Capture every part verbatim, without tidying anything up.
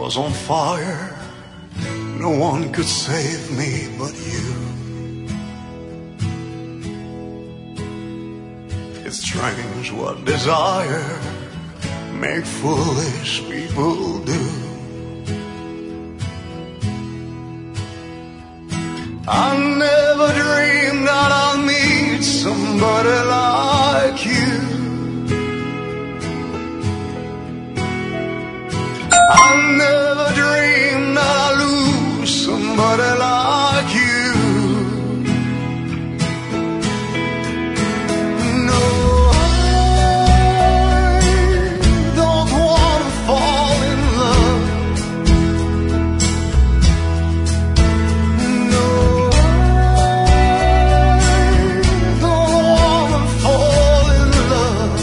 was on fire. No one could save me but you. It's strange what desire make foolish people do. I never dreamed that I'll meet somebody like you. I never dreamed that I'd lose somebody like you. No, I don't want to fall in love. No, I don't want to fall in love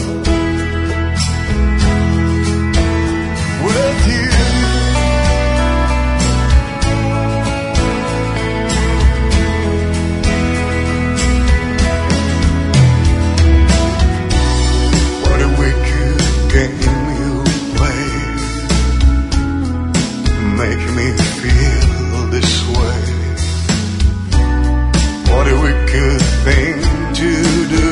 with you. Make me feel this way. What a wicked thing to do,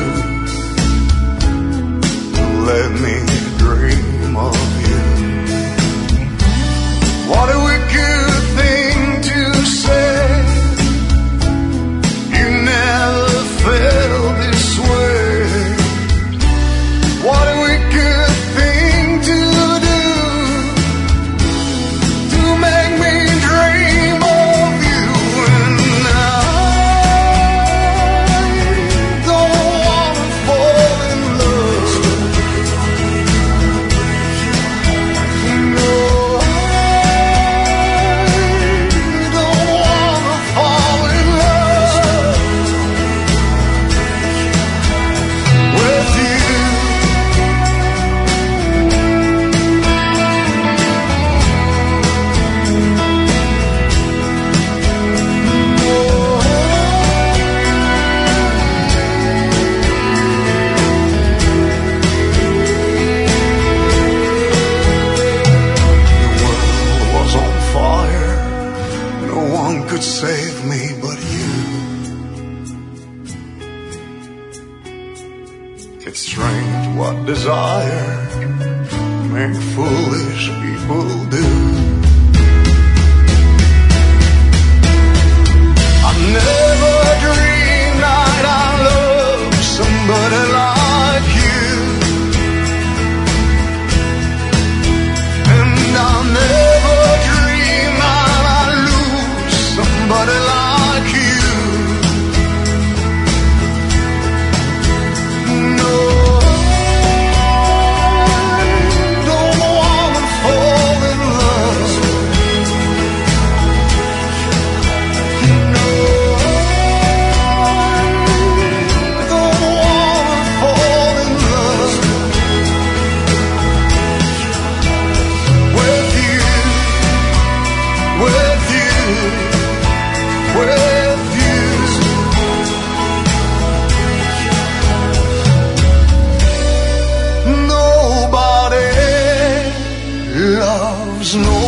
to let me dream of you. What a wicked thing to say. You never felt this way. What a wicked thing to do, to make me dream of you. And I don't want to fall in love. No, I don't want to fall in love with you. Could save me but you. It's strange what desire make foolish people do. I never dreamed that I'd love somebody like you. And I never dreamed that I'd lose somebody like you. No, I don't want to fall in love. No, I don't want to fall in love with you, with you. With you, nobody loves nobody.